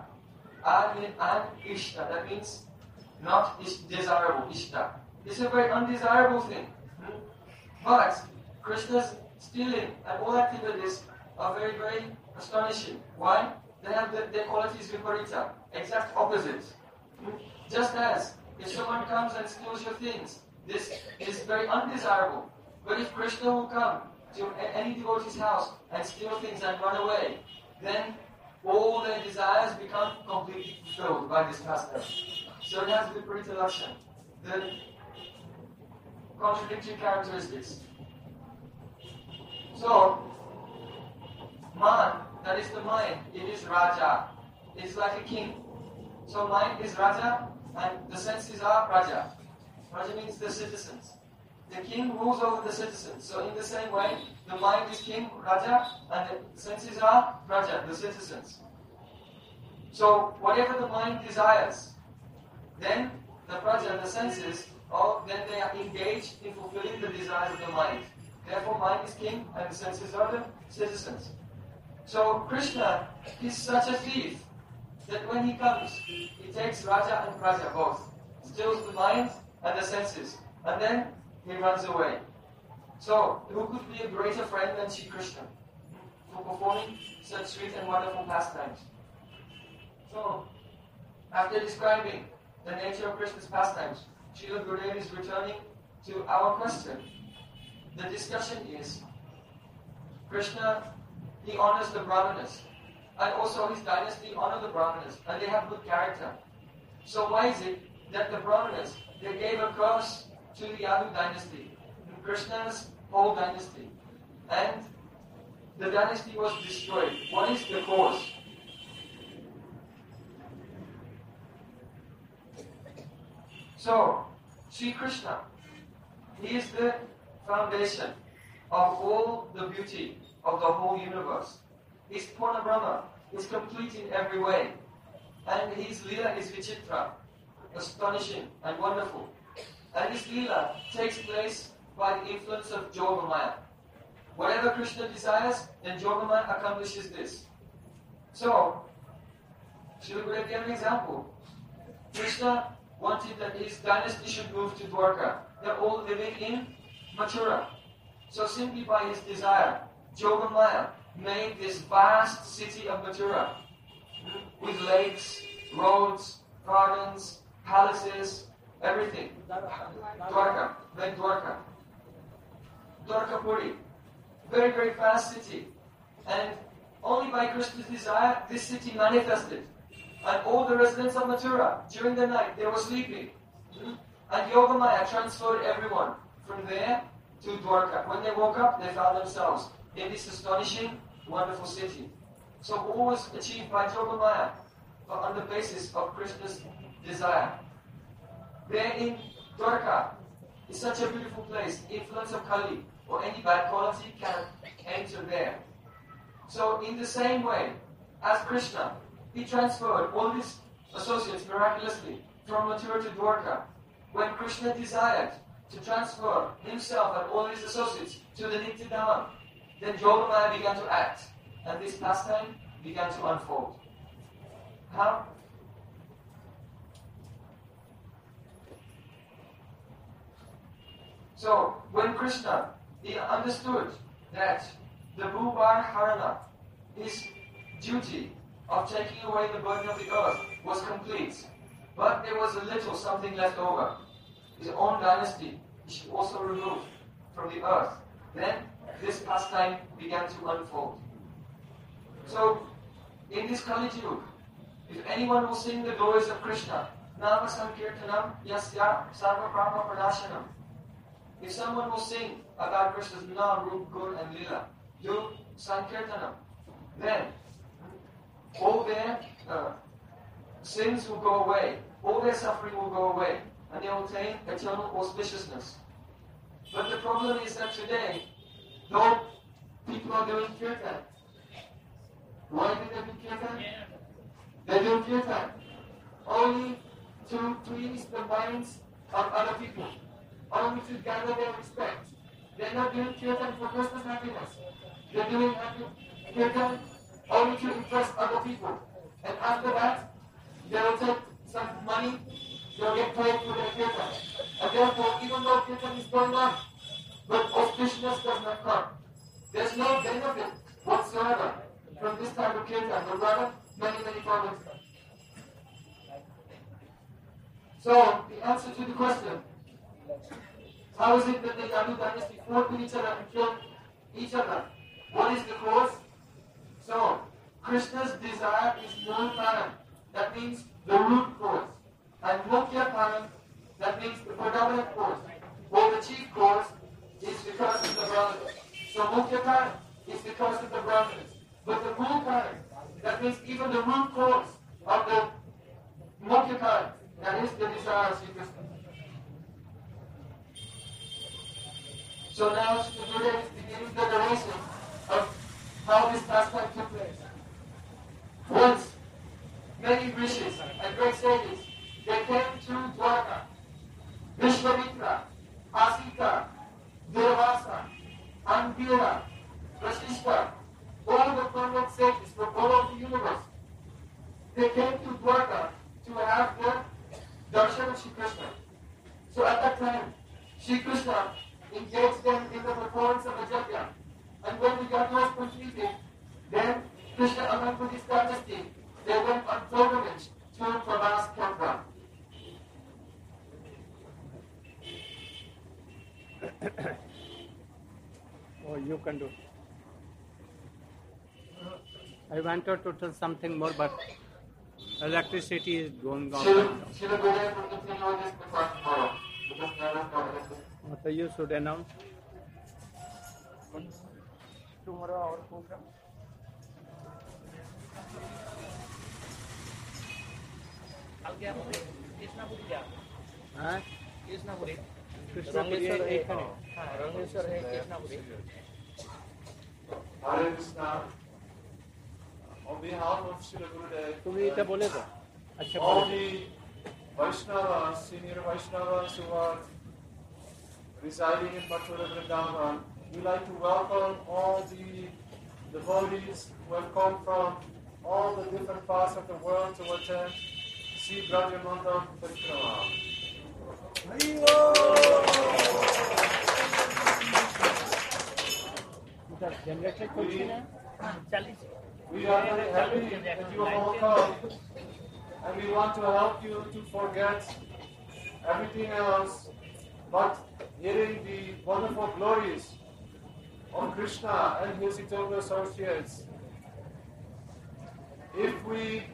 Anishta, that means not desirable, ishta. This is a very undesirable thing. Hmm? But Krishna's stealing and all activities are very, very astonishing. Why? They have the, their qualities viparita, exact opposite. Hmm? Just as if someone comes and steals your things, this is very undesirable. But if Krishna will come to any devotee's house and steal things and run away, then all their desires become completely fulfilled by this pastime. So it has viparita lakshan, the contradictory characteristics. So, man, that is the mind, it is Raja. It's like a king. So mind is Raja and the senses are Praja. Praja means the citizens. The king rules over the citizens. So in the same way, the mind is king, Raja, and the senses are Praja, the citizens. So whatever the mind desires, then the Praja, the senses, or then they are engaged in fulfilling the desires of the mind. Therefore mind is king and the senses are the citizens. So Krishna is such a thief that when he comes, he takes Raja and Praja both, steals the mind and the senses, and then he runs away. So who could be a greater friend than Shri Krishna for performing such sweet and wonderful pastimes? So after describing the nature of Krishna's pastimes, Srila Gurudev is returning to our question. The discussion is, Krishna, he honors the Brahmanas, and also his dynasty honor the Brahmanas, and they have good character. So why is it that the Brahmanas, they gave a curse to the Yadu dynasty, Krishna's whole dynasty, and the dynasty was destroyed? What is the cause? So, Sri Krishna, he is the foundation of all the beauty of the whole universe. His Purna Brahma is complete in every way. And his Leela is Vichitra, astonishing and wonderful. And his Leela takes place by the influence of Yogamaya. Whatever Krishna desires, then Yogamaya accomplishes this. So, Srila Gurudev gave an example. Krishna wanted that his dynasty should move to Dwarka. They're all living in Mathura. So simply by his desire, Yogamaya made this vast city of Mathura with lakes, roads, gardens, palaces, everything. Dwarka, then Dwarka. Dwarkapuri. Very, very vast city. And only by Krishna's desire, this city manifested. And all the residents of Mathura, during the night, they were sleeping. And Yogamaya transferred everyone from there to Dwarka. When they woke up, they found themselves in this astonishing, wonderful city. So all was achieved by Yogamaya on the basis of Krishna's desire. There in Dwarka is such a beautiful place. The influence of Kali or any bad quality can enter there. So in the same way as Krishna, he transferred all his associates miraculously from Mathura to Dwarka. When Krishna desired to transfer himself and all his associates to the Nityadham, then Yogamaya began to act, and this pastime began to unfold. How? So, when Krishna, he understood that the Bhubar Harana, his duty of taking away the burden of the earth, was complete, but there was a little something left over. His own dynasty he should also remove from the earth. Then this pastime began to unfold. So, in this Kali Yuga, if anyone will sing the glories of Krishna, Nama Sankirtanam Yasya Sarva Brahma Pradashanam. If someone will sing about Krishna's Nam, Rup, Gun and Lila, do Sankirtanam, then all their uh, sins will go away, all their suffering will go away, and they will attain eternal auspiciousness. But the problem is that today, though people are doing kirtan, why do they do kirtan? They do kirtan only to please the minds of other people, only to gather their respect. They're not doing kirtan for Krishna's happiness. They're doing kirtan only to impress other people. And after that, they will take some money, they'll get paid for their kirtan. And therefore, even though kirtan is going on, but auspiciousness does not come. There's no benefit whatsoever from this type of kirtan, but rather many, many problems. So, the answer to the question, how is it that the Yadu dynasty fought with each other and killed each other? What is the cause? So, Krishna's desire is Mool Param. That means the root cause. And Mukhya Param, that means the predominant cause. Or the chief cause is because of the Brahmanas. So Mukhya Param is because of the Brahmanas. But the Mool Param, that means even the root cause of the Mukhya Param, that is the desire of Sri Krishna. So now Sri Gurudev is beginning the narration of how this pastime took place. Once, many rishis and great sages, they came to Dwarka. Vishwamitra, Asita, Durvasa, Andira, Vasishta, all the prominent sages yugos. They came to Dwarka to have the darshan of Shri Krishna. So at that time, Shri Krishna engaged them in the performance of a yajna. And when the yajna was completed, then Krishna, along with his majesty, they went on pilgrimage to Prabhas Kendra. Oh, you can do. I wanted to tell something more, but electricity is going on. Shri Shri Gurudev will continue on this before tomorrow. Because there is no electricity. So you should announce. Tomorrow our program. आगे आप कृष्णापुरी क्या हाँ? कृष्णापुरी कृष्णापुरी रंगेश्वर है एक है। हाँ रंगेश्वर है Krishnapuri Hare Krishna. On behalf of Srila Gurudev, तुम इधर बोले तो अच्छा all बोले। the Vaishnavas, senior Vaishnavas who are residing in Mathura Vrindavan, we like to welcome all the devotees who have come from all the different parts of the world to attend Sri Brajamandam Parikrama. इधर generator कुछ We, नहीं चालीस we are very happy that you have all come, and we want to help you to forget everything else but hearing the wonderful glories of Krishna and his eternal associates. If we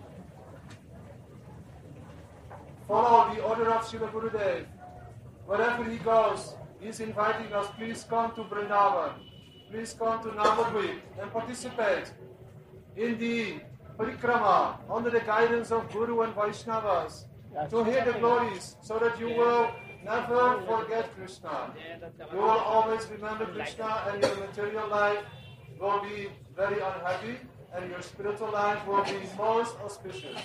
follow the order of Srila Gurudev, wherever he goes, he's inviting us, please come to Vrindavan, please come to Navadvip and participate in the parikrama under the guidance of Guru and Vaishnavas to hear the glories so that you will never forget Krishna. You will always remember Krishna and your material life will be very unhappy and your spiritual life will be most auspicious.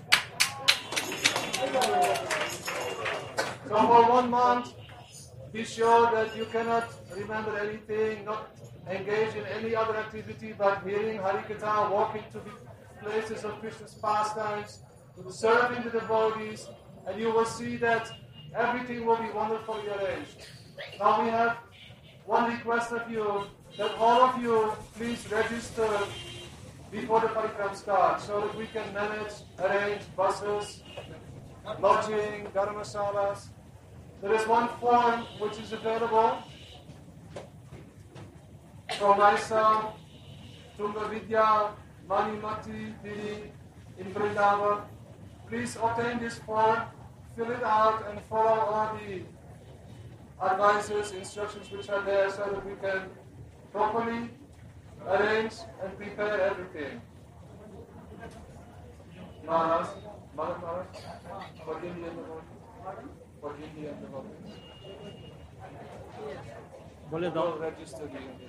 So for one month, be sure that you cannot remember anything, not engage in any other activity but hearing Harikatha, walking to the places of Krishna's pastimes, serving the devotees, and you will see that everything will be wonderfully arranged. Now we have one request of you, that all of you please register before the parikram starts so that we can manage, arrange buses, lodging, dharmasalas. There is one form which is available from myself, Tunga Vidya, Mani Mati, Didi, in Vrindavan. Please obtain this form, fill it out, and follow all the advices, instructions which are there so that we can properly arrange and prepare everything. Maharaj, Maharaj, Maharaj, for India and the world. For India and the world. बोले दो Don't register the Indian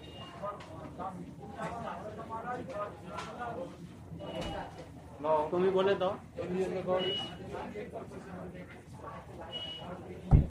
No. तुम ही बोले दो Indian devotees.